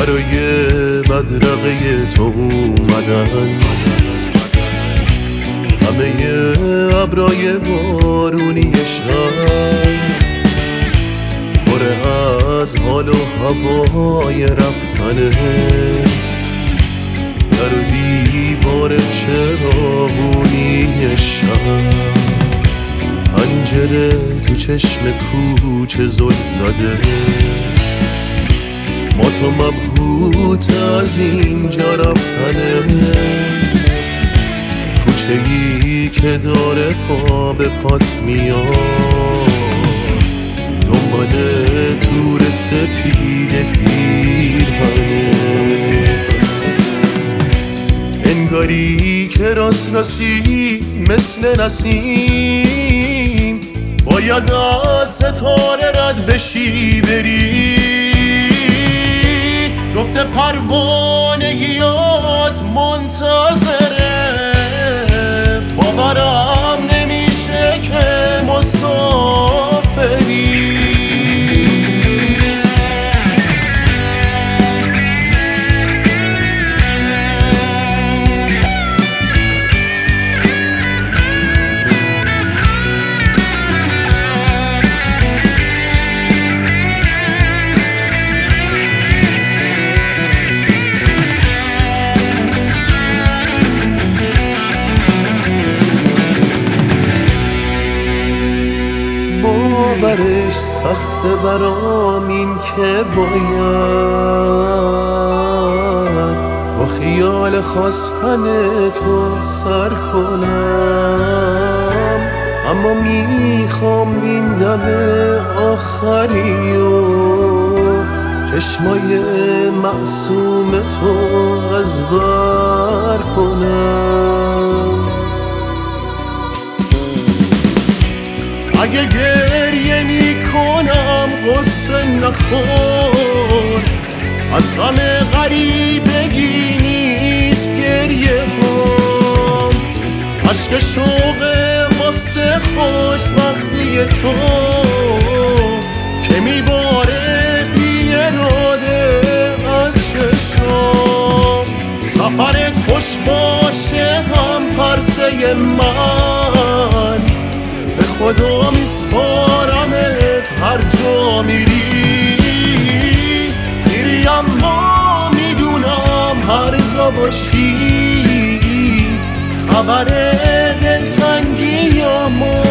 برای بدرقه تو اومدن، همه ابرای بارونی شب پر از حال و هوای رفتنت، در و دیوار چراغونی شب، پنجره تو چشم کوچه زل زده، ما تو مبهوت از اینجا رفتنه، کوچه ای که داره پا به پات میاد، دنبال تور سپید پیرهنه، انگاری که راست راستی مثل نسیم باید از ستاره رد بشی بری، جفت پروانگیات منتظره، باورم نمیشه که مسافری. باورش سخته برام این که باید با خیال خواستن تو سر کنم، اما میخوام این دم آخری و چشمای معصوم تو از بر کنم. اگه گریه میکنم قصه نخور، از غم غریبگی نیست گریه هم، عشق شوقه واسه خوشبختی تو که میباره بی اراده از چشم. سفرت خوش باشه هم پرسه من، به خدا میسپارمت هر جا میری، میری اما میدونم هر جا باشی خبر دلتنگیامو